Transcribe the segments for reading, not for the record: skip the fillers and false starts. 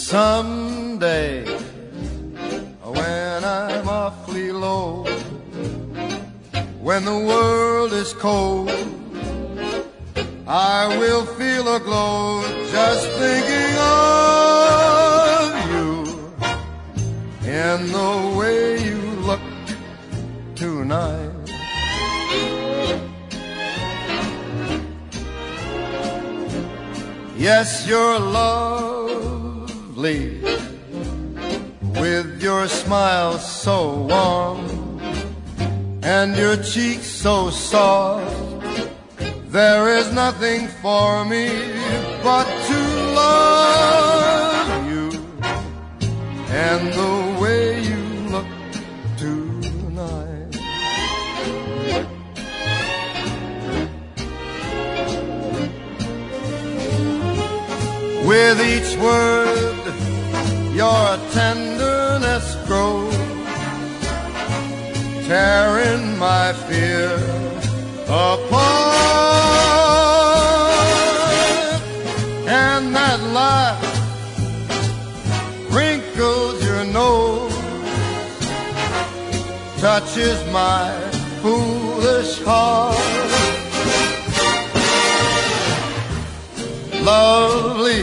Someday, when I'm awfully low, when the world is cold, I will feel a glow just thinking of you in the way you look tonight. Yes, you're lovely, with your smile so warm and your cheeks so soft. There is nothing for me but to love you and the way you look tonight. With each word your tenderness grows, tearing my fear apart. And that laugh wrinkles your nose, touches my foolish heart. Lovely,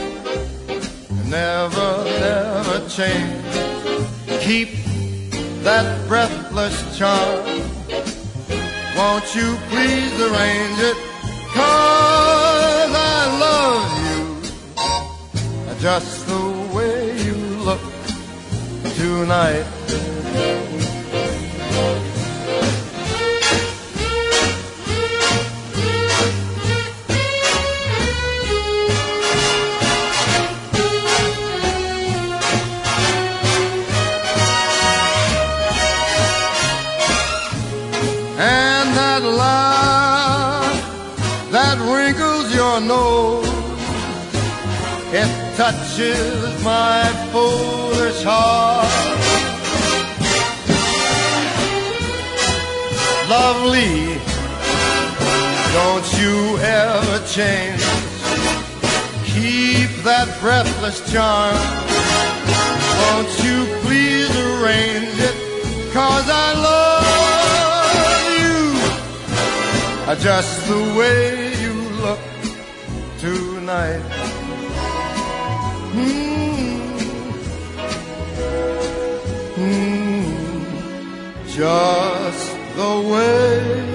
never, never change. Keep that breathless charm. Won't you please arrange it? 'Cause I love you just the way you look tonight. And that laugh that wrinkles your nose, it touches my foolish heart. Lovely, don't you ever change. Keep that breathless charm. Won't you please arrange it? 'Cause I love just the way you look tonight. Just the way